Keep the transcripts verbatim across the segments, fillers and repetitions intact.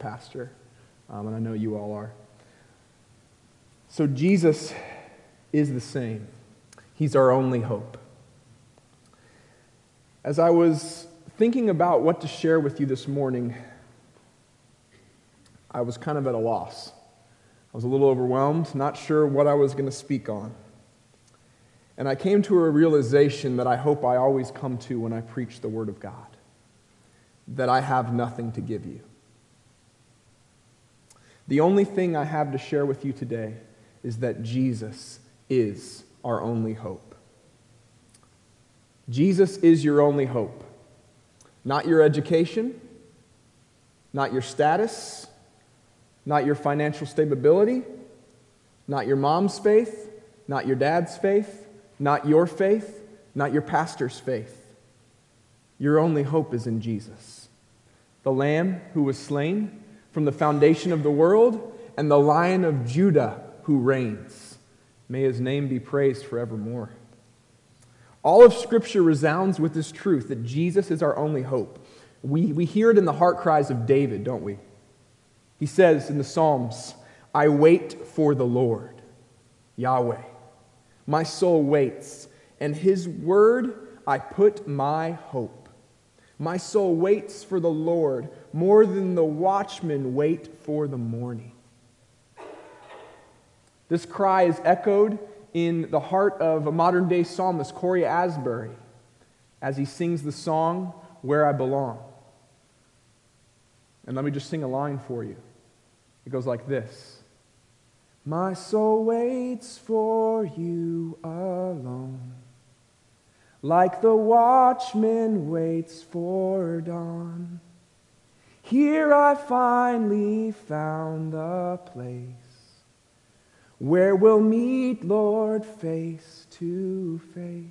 pastor, um, and I know you all are. So Jesus is the same. He's our only hope. As I was thinking about what to share with you this morning, I was kind of at a loss. I was a little overwhelmed, not sure what I was going to speak on. And I came to a realization that I hope I always come to when I preach the Word of God, that I have nothing to give you. The only thing I have to share with you today is that Jesus is our only hope. Jesus is your only hope. Not your education, not your status, not your financial stability, not your mom's faith, not your dad's faith, not your faith, not your pastor's faith. Your only hope is in Jesus, the Lamb who was slain from the foundation of the world and the Lion of Judah who reigns. May his name be praised forevermore. All of Scripture resounds with this truth that Jesus is our only hope. We, we hear it in the heart cries of David, don't we? He says in the Psalms, I wait for the Lord, Yahweh. My soul waits, and his word I put my hope. My soul waits for the Lord more than the watchmen wait for the morning. This cry is echoed in the heart of a modern-day psalmist, Corey Asbury, as he sings the song, Where I Belong. And let me just sing a line for you. It goes like this. My soul waits for you alone, like the watchman waits for dawn. Here I finally found the place where we'll meet, Lord, face to face.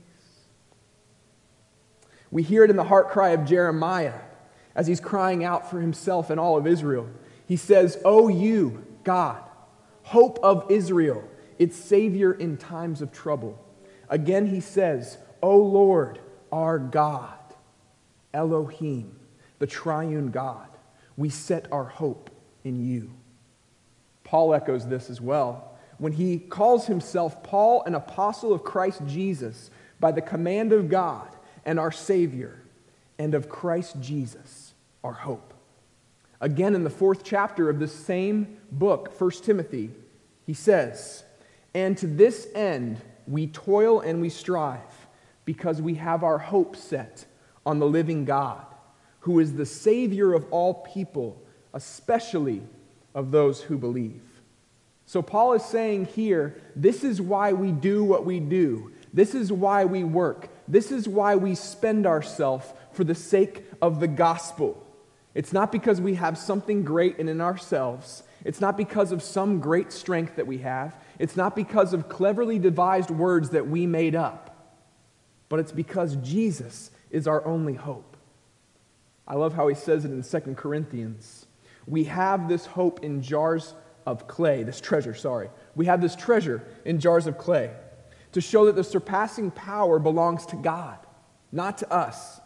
We hear it in the heart cry of Jeremiah as he's crying out for himself and all of Israel. He says, O you, God, hope of Israel, its Savior in times of trouble. Again he says, O Lord, our God, Elohim, the triune God, we set our hope in you. Paul echoes this as well when he calls himself Paul, an apostle of Christ Jesus, by the command of God and our Savior, and of Christ Jesus, our hope. Again, in the fourth chapter of this same book, First Timothy, he says, and to this end we toil and we strive, because we have our hope set on the living God, who is the Savior of all people, especially of those who believe. So Paul is saying here, this is why we do what we do. This is why we work. This is why we spend ourselves for the sake of the gospel. It's not because we have something great in ourselves. It's not because of some great strength that we have. It's not because of cleverly devised words that we made up. But it's because Jesus is our only hope. I love how he says it in Second Corinthians. We have this hope in jars of clay, this treasure, sorry. We have this treasure in jars of clay to show that the surpassing power belongs to God, not to us.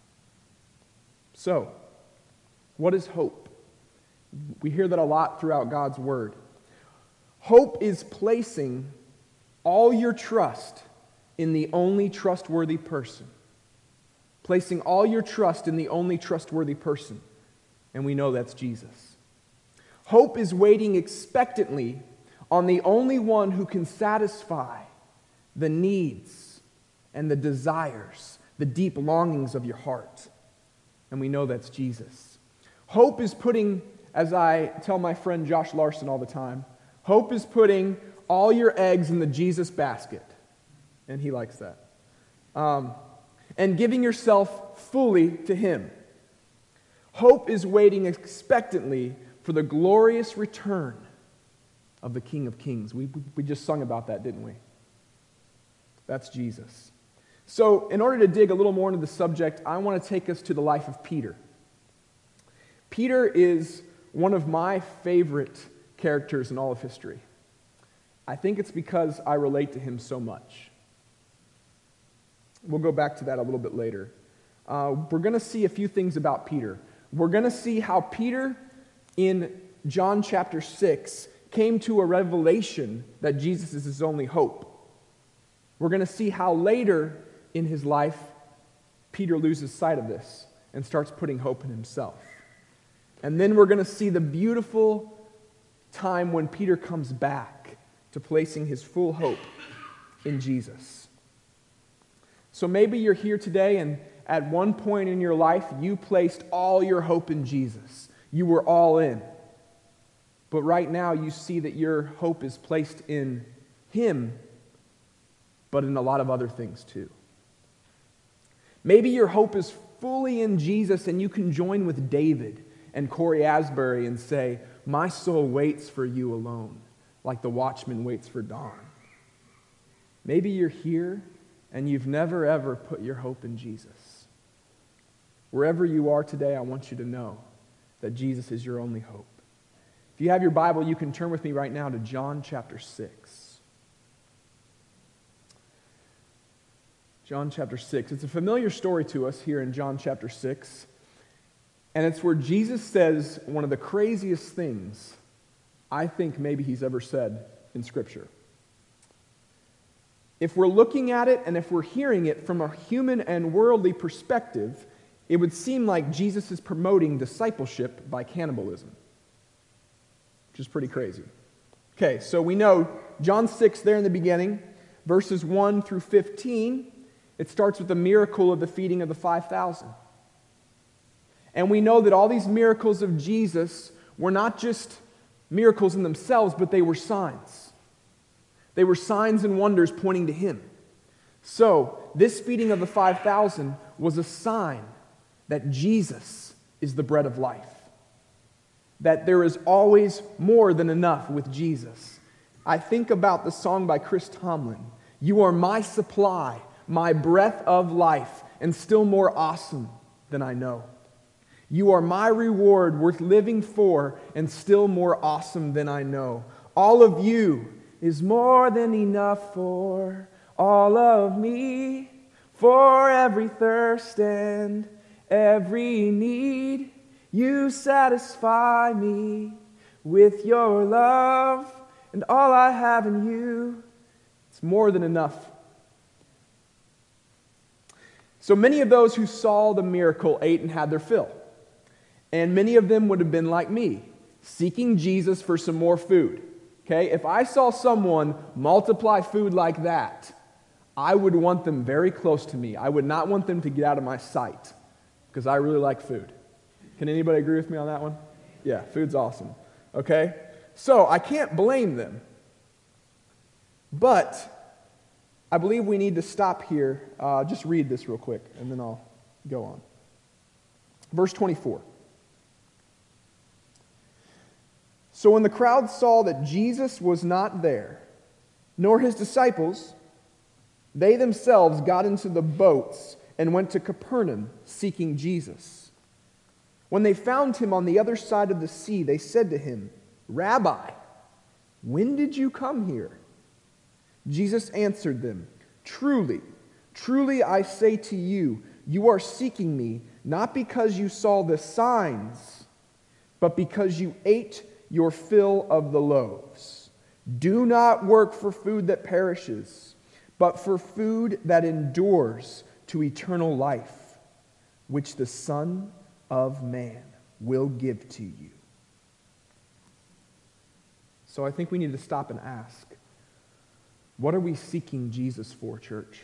So, what is hope? We hear that a lot throughout God's Word. Hope is placing all your trust in the only trustworthy person. Placing all your trust in the only trustworthy person. And we know that's Jesus. Hope is waiting expectantly on the only one who can satisfy the needs and the desires, the deep longings of your heart. And we know that's Jesus. Hope is putting, as I tell my friend Josh Larson all the time, hope is putting all your eggs in the Jesus basket. And he likes that. Um, and giving yourself fully to him. Hope is waiting expectantly for the glorious return of the King of Kings. We, we just sung about that, didn't we? That's Jesus. So, in order to dig a little more into the subject, I want to take us to the life of Peter. Peter is one of my favorite characters in all of history. I think it's because I relate to him so much. We'll go back to that a little bit later. Uh, we're going to see a few things about Peter. We're going to see how Peter in John chapter six, came to a revelation that Jesus is his only hope. We're going to see how later in his life, Peter loses sight of this and starts putting hope in himself. And then we're going to see the beautiful time when Peter comes back to placing his full hope in Jesus. So maybe you're here today and at one point in your life, you placed all your hope in Jesus. You were all in. But right now, you see that your hope is placed in him, but in a lot of other things too. Maybe your hope is fully in Jesus, and you can join with David and Corey Asbury and say, "My soul waits for you alone, like the watchman waits for dawn." Maybe you're here and you've never ever put your hope in Jesus. Wherever you are today, I want you to know that Jesus is your only hope. If you have your Bible, you can turn with me right now to John chapter six. John chapter six. It's a familiar story to us here in John chapter six. And it's where Jesus says one of the craziest things I think maybe he's ever said in Scripture. If we're looking at it and if we're hearing it from a human and worldly perspective, it would seem like Jesus is promoting discipleship by cannibalism, which is pretty crazy. Okay, so we know John six there in the beginning, verses one through fifteen, it starts with the miracle of the feeding of the five thousand. And we know that all these miracles of Jesus were not just miracles in themselves, but they were signs. They were signs and wonders pointing to him. So, this feeding of the five thousand was a sign that Jesus is the bread of life. That there is always more than enough with Jesus. I think about the song by Chris Tomlin, "You are my supply, my breath of life, and still more awesome than I know. You are my reward worth living for, and still more awesome than I know. All of you is more than enough for all of me, for every thirst and every need. You satisfy me with your love, and all I have in you, it's more than enough." So many of those who saw the miracle ate and had their fill. And many of them would have been like me, seeking Jesus for some more food. Okay, if I saw someone multiply food like that, I would want them very close to me. I would not want them to get out of my sight, because I really like food. Can anybody agree with me on that one? Yeah, food's awesome. Okay, so I can't blame them. But I believe we need to stop here. Uh, just read this real quick, and then I'll go on. Verse twenty-four. So when the crowd saw that Jesus was not there, nor his disciples, they themselves got into the boats and went to Capernaum seeking Jesus. When they found him on the other side of the sea, they said to him, "Rabbi, when did you come here?" Jesus answered them, "Truly, truly I say to you, you are seeking me, not because you saw the signs, but because you ate your fill of the loaves. Do not work for food that perishes, but for food that endures to eternal life, which the Son of Man will give to you." So I think we need to stop and ask, what are we seeking Jesus for, church?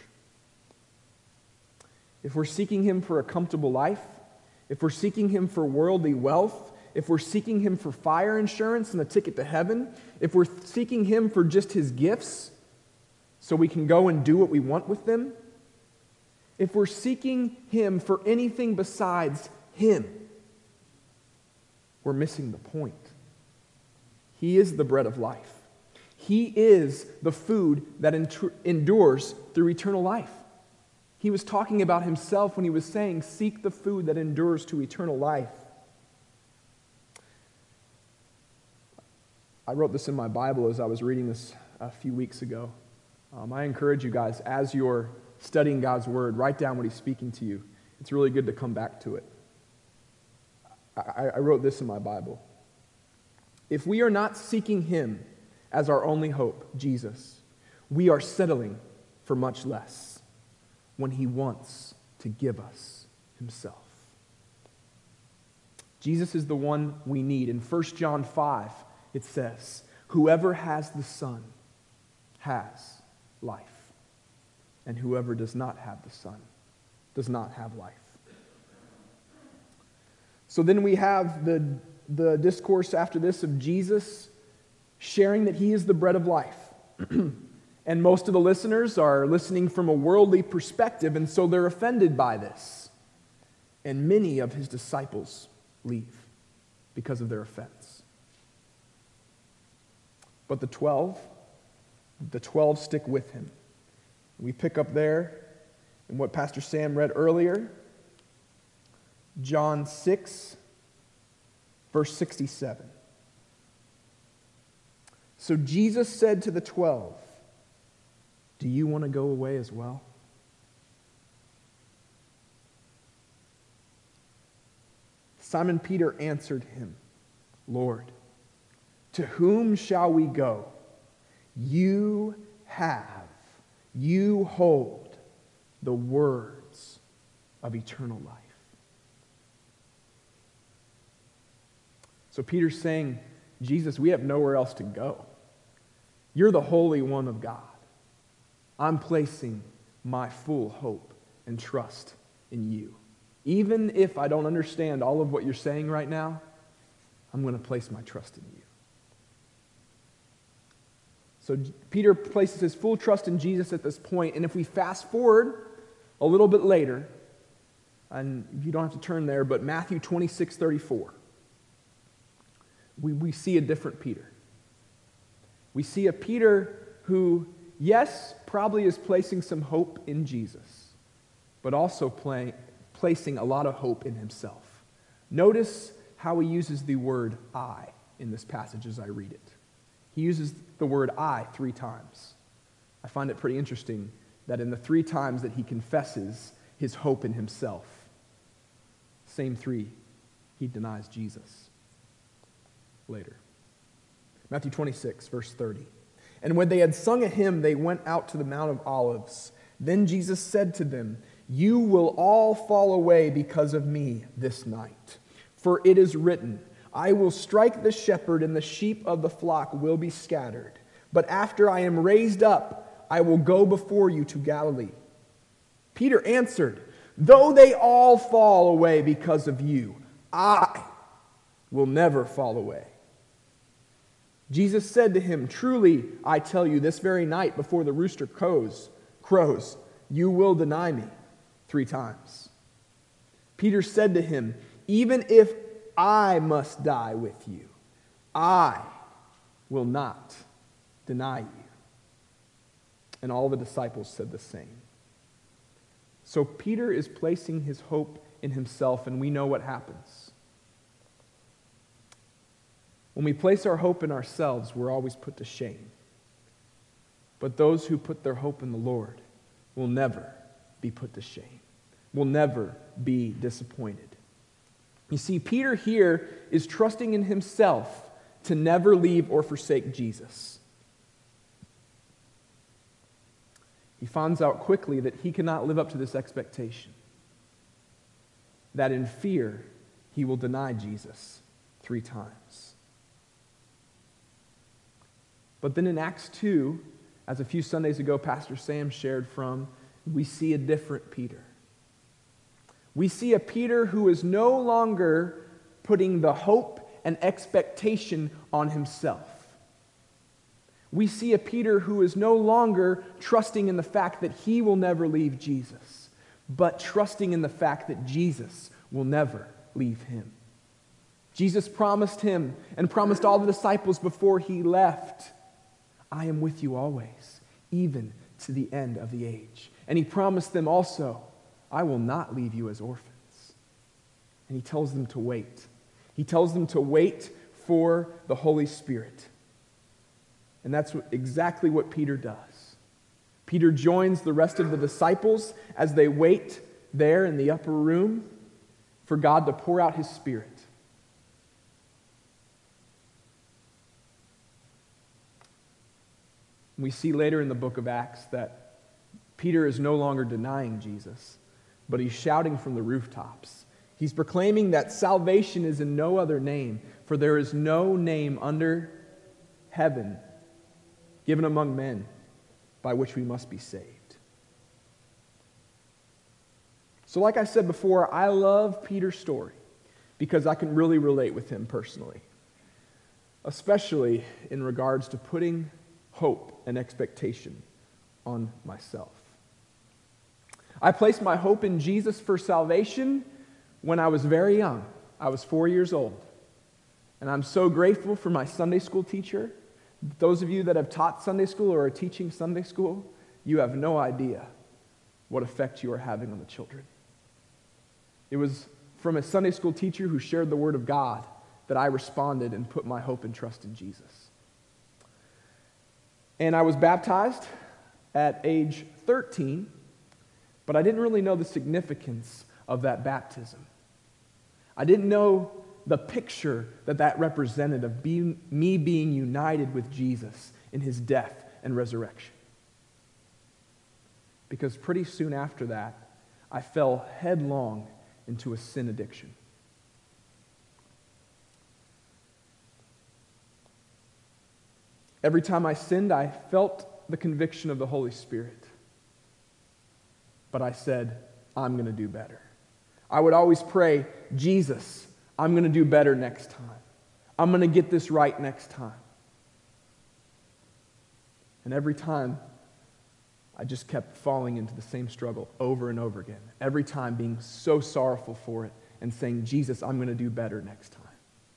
If we're seeking him for a comfortable life, if we're seeking him for worldly wealth, if we're seeking him for fire insurance and a ticket to heaven, if we're seeking him for just his gifts so we can go and do what we want with them, if we're seeking him for anything besides him, we're missing the point. He is the bread of life. He is the food that endures through eternal life. He was talking about himself when he was saying, "Seek the food that endures to eternal life." I wrote this in my Bible as I was reading this a few weeks ago. Um, I encourage you guys, as you're studying God's Word, write down what he's speaking to you. It's really good to come back to it. I, I wrote this in my Bible. If we are not seeking him as our only hope, Jesus, we are settling for much less when he wants to give us himself. Jesus is the one we need. In First John five, it says, whoever has the Son has life, and whoever does not have the Son does not have life. So then we have the, the discourse after this of Jesus sharing that he is the bread of life. And most of the listeners are listening from a worldly perspective, and so they're offended by this. And many of his disciples leave because of their offense. But the twelve, the twelve stick with him. We pick up there in what Pastor Sam read earlier, John six, verse sixty-seven. So Jesus said to the twelve, do you want to go away as well? Simon Peter answered him, Lord, to whom shall we go? You have, you hold the words of eternal life. So Peter's saying, Jesus, we have nowhere else to go. You're the Holy One of God. I'm placing my full hope and trust in you. Even if I don't understand all of what you're saying right now, I'm going to place my trust in you. So Peter places his full trust in Jesus at this point, and if we fast forward a little bit later, and you don't have to turn there, but Matthew twenty-six thirty-four, we, we see a different Peter. We see a Peter who, yes, probably is placing some hope in Jesus, but also play, placing a lot of hope in himself. Notice how he uses the word I in this passage as I read it. He uses the word I three times. I find it pretty interesting that in the three times that he confesses his hope in himself, same three, he denies Jesus later. Matthew twenty-six, verse thirty. And when they had sung a hymn, they went out to the Mount of Olives. Then Jesus said to them, you will all fall away because of me this night. For it is written, I will strike the shepherd, and the sheep of the flock will be scattered. But after I am raised up, I will go before you to Galilee. Peter answered, though they all fall away because of you, I will never fall away. Jesus said to him, truly, I tell you, this very night before the rooster crows, crows, you will deny me three times. Peter said to him, even if I must die with you, I will not deny you. And all the disciples said the same. So Peter is placing his hope in himself, and we know what happens. When we place our hope in ourselves, we're always put to shame. But those who put their hope in the Lord will never be put to shame, will never be disappointed. You see, Peter here is trusting in himself to never leave or forsake Jesus. He finds out quickly that he cannot live up to this expectation, that in fear he will deny Jesus three times. But then in Acts two, as a few Sundays ago Pastor Sam shared from, we see a different Peter. We see a Peter who is no longer putting the hope and expectation on himself. We see a Peter who is no longer trusting in the fact that he will never leave Jesus, but trusting in the fact that Jesus will never leave him. Jesus promised him and promised all the disciples before he left, I am with you always, even to the end of the age. And he promised them also, I will not leave you as orphans. And he tells them to wait. He tells them to wait for the Holy Spirit. And that's what, exactly what Peter does. Peter joins the rest of the disciples as they wait there in the upper room for God to pour out his Spirit. We see later in the book of Acts that Peter is no longer denying Jesus, but he's shouting from the rooftops. He's proclaiming that salvation is in no other name, for there is no name under heaven given among men by which we must be saved. So like I said before, I love Peter's story because I can really relate with him personally, especially in regards to putting hope and expectation on myself. I placed my hope in Jesus for salvation when I was very young. I was four years old. And I'm so grateful for my Sunday school teacher. Those of you that have taught Sunday school or are teaching Sunday school, you have no idea what effect you are having on the children. It was from a Sunday school teacher who shared the Word of God that I responded and put my hope and trust in Jesus. And I was baptized at age thirteen, but I didn't really know the significance of that baptism. I didn't know the picture that that represented of being, me being united with Jesus in his death and resurrection. Because pretty soon after that, I fell headlong into a sin addiction. Every time I sinned, I felt the conviction of the Holy Spirit. But I said, I'm going to do better. I would always pray, Jesus, I'm going to do better next time. I'm going to get this right next time. And every time, I just kept falling into the same struggle over and over again. Every time being so sorrowful for it and saying, Jesus, I'm going to do better next time.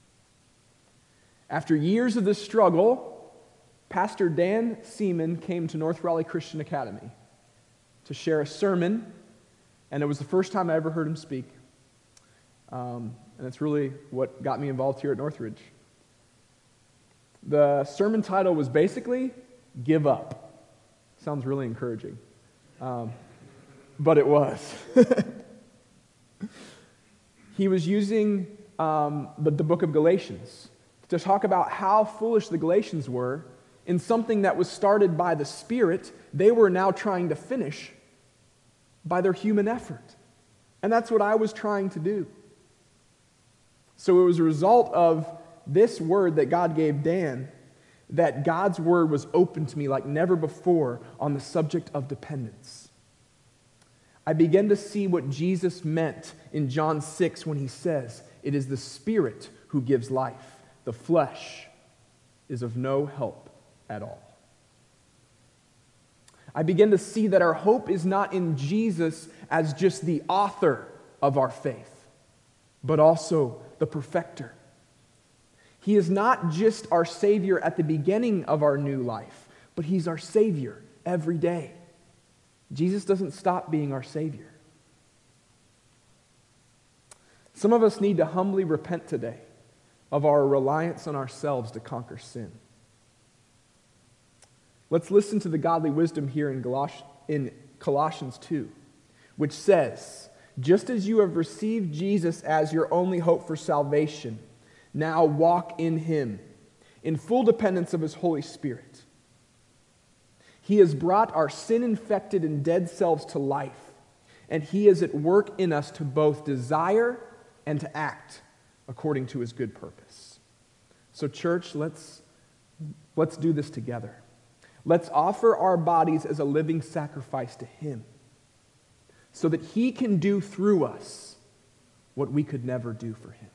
After years of this struggle, Pastor Dan Seaman came to North Raleigh Christian Academy to share a sermon, and it was the first time I ever heard him speak. Um, and it's really what got me involved here at Northridge. The sermon title was basically, Give Up. Sounds really encouraging. Um, but it was. He was using um, the, the book of Galatians to talk about how foolish the Galatians were in something that was started by the Spirit. They were now trying to finish by their human effort. And that's what I was trying to do. So it was a result of this word that God gave Dan that God's word was open to me like never before on the subject of dependence. I began to see what Jesus meant in John six when he says, it is the Spirit who gives life. The flesh is of no help at all. I began to see that our hope is not in Jesus as just the author of our faith, but also the perfecter. He is not just our Savior at the beginning of our new life, but He's our Savior every day. Jesus doesn't stop being our Savior. Some of us need to humbly repent today of our reliance on ourselves to conquer sin. Let's listen to the godly wisdom here in, Galatia, in Colossians two, which says, just as you have received Jesus as your only hope for salvation, now walk in Him, in full dependence of His Holy Spirit. He has brought our sin-infected and dead selves to life, and He is at work in us to both desire and to act according to His good purpose. So church, let's, let's do this together. Let's offer our bodies as a living sacrifice to Him so that He can do through us what we could never do for Him.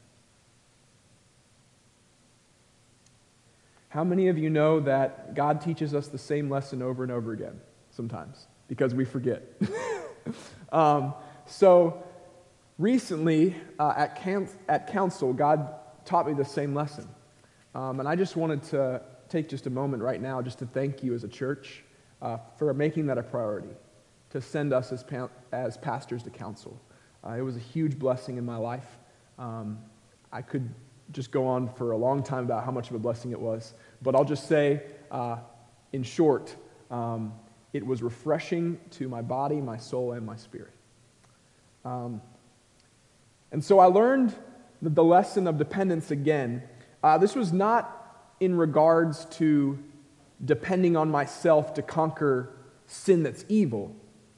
How many of you know that God teaches us the same lesson over and over again sometimes because we forget? um, so recently uh, at, camp, at council, God taught me the same lesson. Um, and I just wanted to take just a moment right now just to thank you as a church uh, for making that a priority, to send us as, pa- as pastors to council. Uh, it was a huge blessing in my life. Um, I could just go on for a long time about how much of a blessing it was. But I'll just say, uh, in short, um, it was refreshing to my body, my soul, and my spirit. Um, and so I learned the, the lesson of dependence again. Uh, this was not in regards to depending on myself to conquer sin that's evil,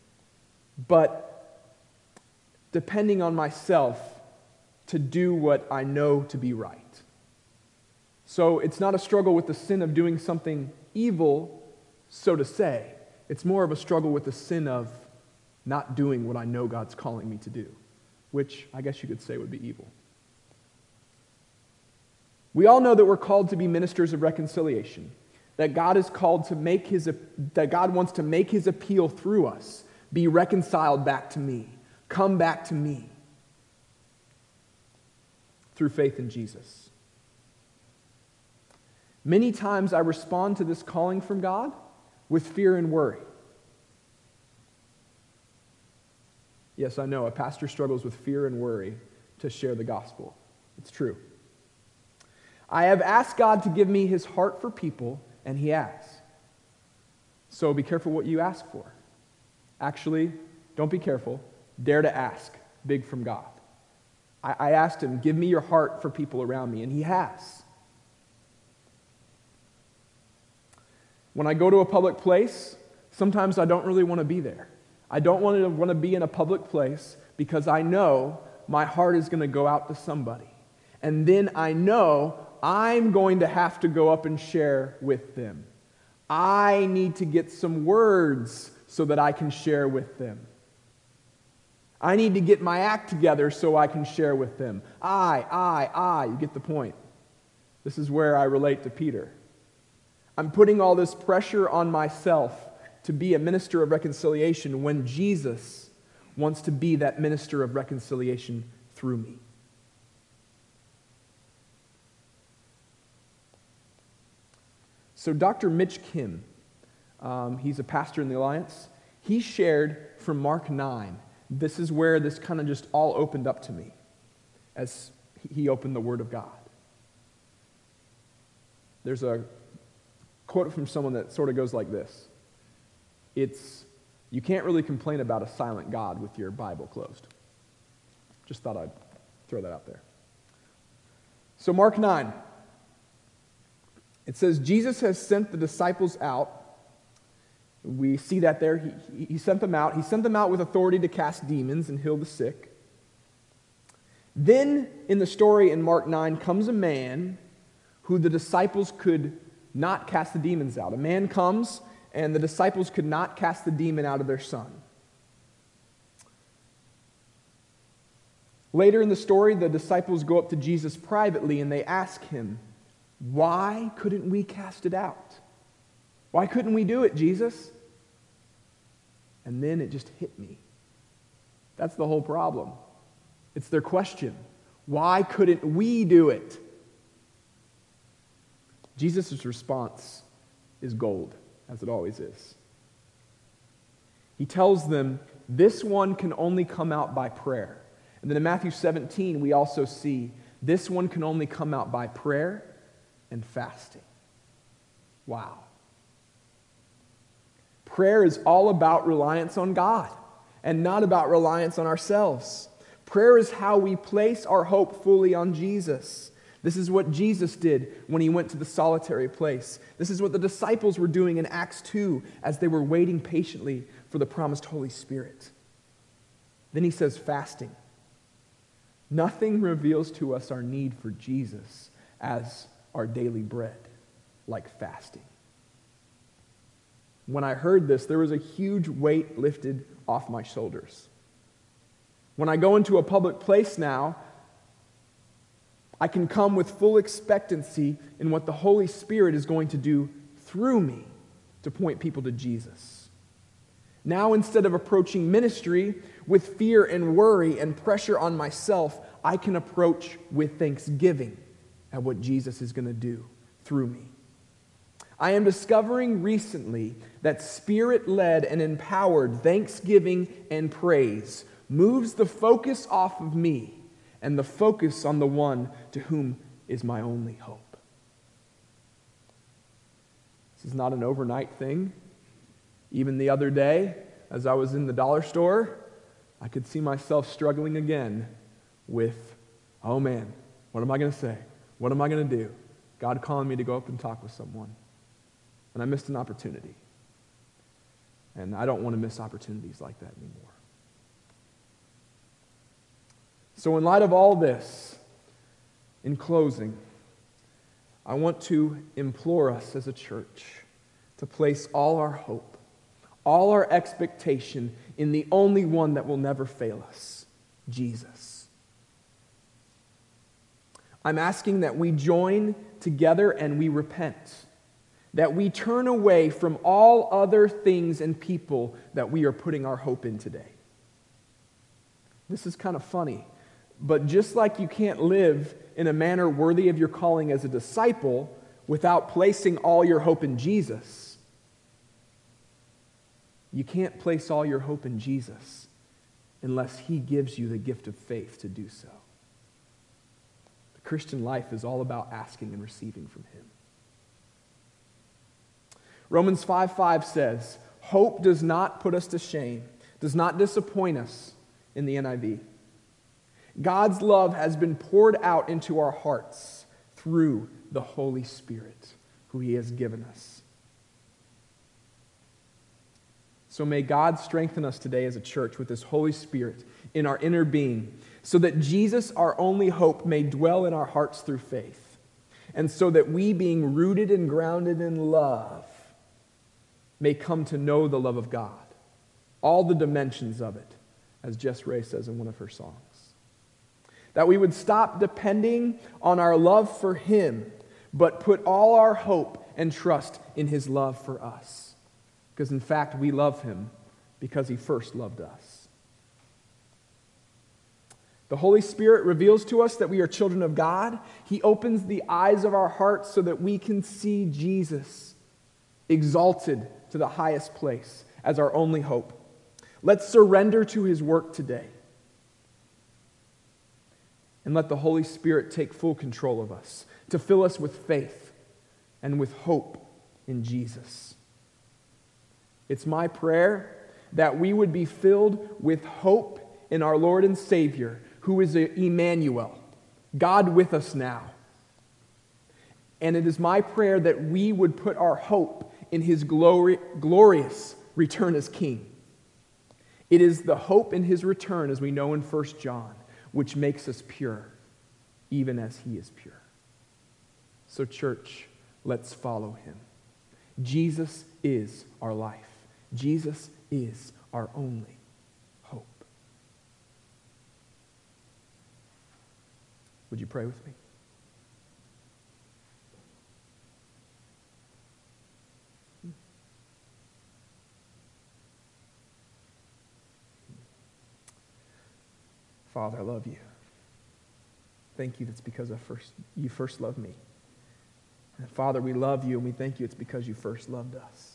but depending on myself to do what I know to be right. So it's not a struggle with the sin of doing something evil, so to say. It's more of a struggle with the sin of not doing what I know God's calling me to do, which I guess you could say would be evil. We all know that we're called to be ministers of reconciliation, that God is called to make his, that God wants to make his appeal through us, be reconciled back to me, come back to me through faith in Jesus. Many times I respond to this calling from God with fear and worry. Yes, I know, a pastor struggles with fear and worry to share the gospel. It's true. I have asked God to give me his heart for people, and he has. So be careful what you ask for. Actually, don't be careful. Dare to ask big from God. I, I asked him, give me your heart for people around me, and he has. When I go to a public place, sometimes I don't really want to be there. I don't want to want to be in a public place because I know my heart is going to go out to somebody. And then I know I'm going to have to go up and share with them. I need to get some words so that I can share with them. I need to get my act together so I can share with them. I, I, I, you get the point. This is where I relate to Peter. I'm putting all this pressure on myself to be a minister of reconciliation when Jesus wants to be that minister of reconciliation through me. So Doctor Mitch Kim, um, he's a pastor in the Alliance, he shared from Mark nine. This is where this kind of just all opened up to me as he opened the Word of God. There's a quote from someone that sort of goes like this. It's, you can't really complain about a silent God with your Bible closed. Just thought I'd throw that out there. So Mark nine. It says, Jesus has sent the disciples out. We see that there. He, he sent them out. He sent them out with authority to cast demons and heal the sick. Then, in the story in Mark nine, comes a man who the disciples could not cast the demons out. A man comes, and the disciples could not cast the demon out of their son. Later in the story, the disciples go up to Jesus privately, and they ask him, why couldn't we cast it out? Why couldn't we do it, Jesus? And then it just hit me. That's the whole problem. It's their question. Why couldn't we do it? Jesus' response is gold, as it always is. He tells them, this one can only come out by prayer. And then in Matthew seventeen, we also see, this one can only come out by prayer and fasting. Wow. Prayer is all about reliance on God and not about reliance on ourselves. Prayer is how we place our hope fully on Jesus. This is what Jesus did when he went to the solitary place. This is what the disciples were doing in Acts two as they were waiting patiently for the promised Holy Spirit. Then he says fasting. Nothing reveals to us our need for Jesus as our daily bread, like fasting. When I heard this, there was a huge weight lifted off my shoulders. When I go into a public place now, I can come with full expectancy in what the Holy Spirit is going to do through me to point people to Jesus. Now, instead of approaching ministry with fear and worry and pressure on myself, I can approach with thanksgiving at what Jesus is going to do through me. I am discovering recently that Spirit-led and empowered thanksgiving and praise moves the focus off of me and the focus on the one to whom is my only hope. This is not an overnight thing. Even the other day, as I was in the dollar store, I could see myself struggling again with, oh man, what am I going to say? What am I going to do? God calling me to go up and talk with someone. And I missed an opportunity. And I don't want to miss opportunities like that anymore. So in light of all this, in closing, I want to implore us as a church to place all our hope, all our expectation in the only one that will never fail us, Jesus. I'm asking that we join together and we repent, that we turn away from all other things and people that we are putting our hope in today. This is kind of funny, but just like you can't live in a manner worthy of your calling as a disciple without placing all your hope in Jesus, you can't place all your hope in Jesus unless He gives you the gift of faith to do so. The Christian life is all about asking and receiving from Him. Romans five five says, hope does not put us to shame, does not disappoint us, in the N I V. God's love has been poured out into our hearts through the Holy Spirit, who He has given us. So may God strengthen us today as a church with His Holy Spirit in our inner being, so that Jesus, our only hope, may dwell in our hearts through faith, and so that we, being rooted and grounded in love, may come to know the love of God, all the dimensions of it, as Jess Ray says in one of her songs. That we would stop depending on our love for Him, but put all our hope and trust in His love for us. Because in fact, we love Him because He first loved us. The Holy Spirit reveals to us that we are children of God. He opens the eyes of our hearts so that we can see Jesus exalted to the highest place as our only hope. Let's surrender to His work today. And let the Holy Spirit take full control of us, to fill us with faith and with hope in Jesus. It's my prayer that we would be filled with hope in our Lord and Savior, who is Emmanuel, God with us now. And it is my prayer that we would put our hope in His glory, glorious return as King. It is the hope in His return, as we know in First John, which makes us pure, even as He is pure. So church, let's follow Him. Jesus is our life. Jesus is our only hope. Would you pray with me? Father, I love You. Thank You that's because of first, You first loved me. And Father, we love You and we thank You it's because You first loved us.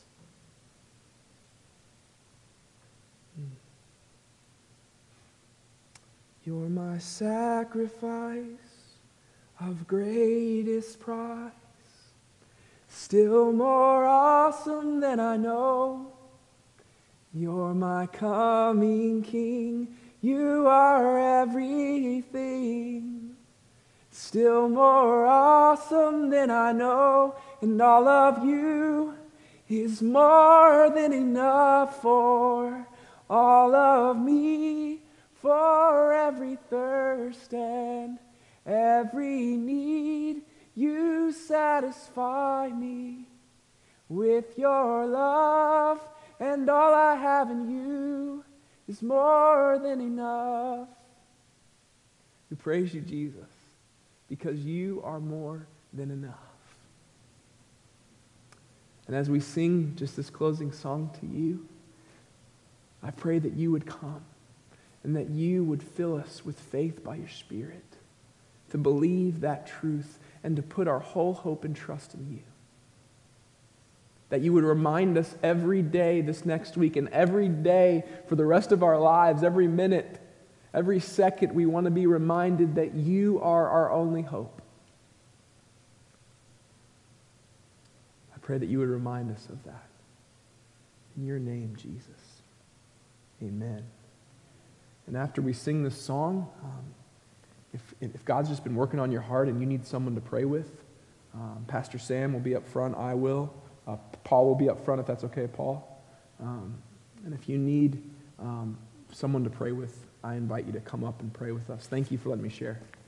You're my sacrifice of greatest price, still more awesome than I know. You're my coming King. You are everything, still more awesome than I know, and all of You is more than enough for all of me, for every thirst and every need. You satisfy me with Your love, and all I have in You is more than enough. We praise You, Jesus, because You are more than enough. And as we sing just this closing song to You, I pray that You would come and that You would fill us with faith by Your Spirit to believe that truth and to put our whole hope and trust in You. That You would remind us every day this next week and every day for the rest of our lives, every minute, every second, we want to be reminded that You are our only hope. I pray that You would remind us of that. In Your name, Jesus. Amen. And after we sing this song, um, if, if God's just been working on your heart and you need someone to pray with, um, Pastor Sam will be up front, I will. Uh, Paul will be up front if that's okay, Paul. Um, and if you need um, someone to pray with, I invite you to come up and pray with us. Thank you for letting me share.